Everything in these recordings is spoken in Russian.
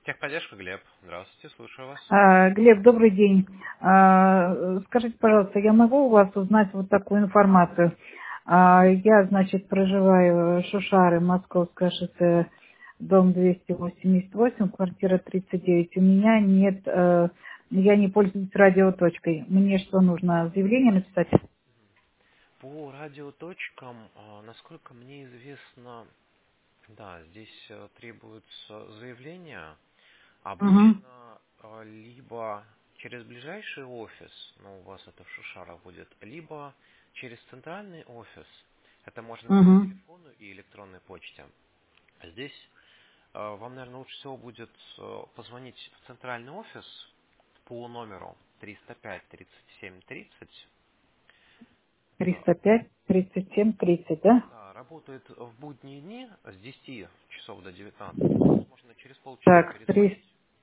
Техподдержка, Глеб. Здравствуйте, слушаю вас. Глеб, добрый день. Скажите, пожалуйста, я могу у вас узнать вот такую информацию? Я, значит, проживаю в Шушары, Московское шоссе, дом 288, квартира 39. У меня нет, я не пользуюсь радиоточкой. Мне что нужно, заявление написать? По радиоточкам, насколько мне известно, да, здесь требуется заявление. Угу, Обычно либо через ближайший офис, но у вас это в Шушарах будет, либо через центральный офис. Это можно по угу. телефону и электронной почте. Здесь вам, наверное, лучше всего будет позвонить в центральный офис по номеру 305 37 30. 305, 37, 30, да? Да, работает в будние дни с 10 часов до 19. То есть можно через полчаса Так, перезвонить.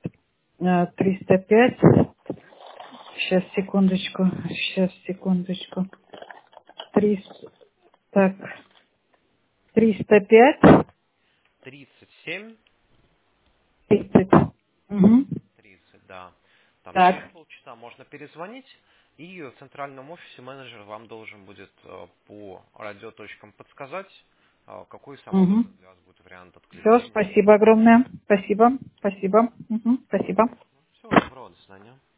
305. Сейчас, секундочку. 300, так, 305, 37 30. Угу. 30, да. Там через Так. полчаса можно перезвонить, и в центральном офисе менеджер вам должен будет по радиоточкам подсказать, какой самый Угу. удобный для вас будет вариант Все, отключения. спасибо огромное. Спасибо. Спасибо. Угу. Спасибо. Всего доброго, до свидания.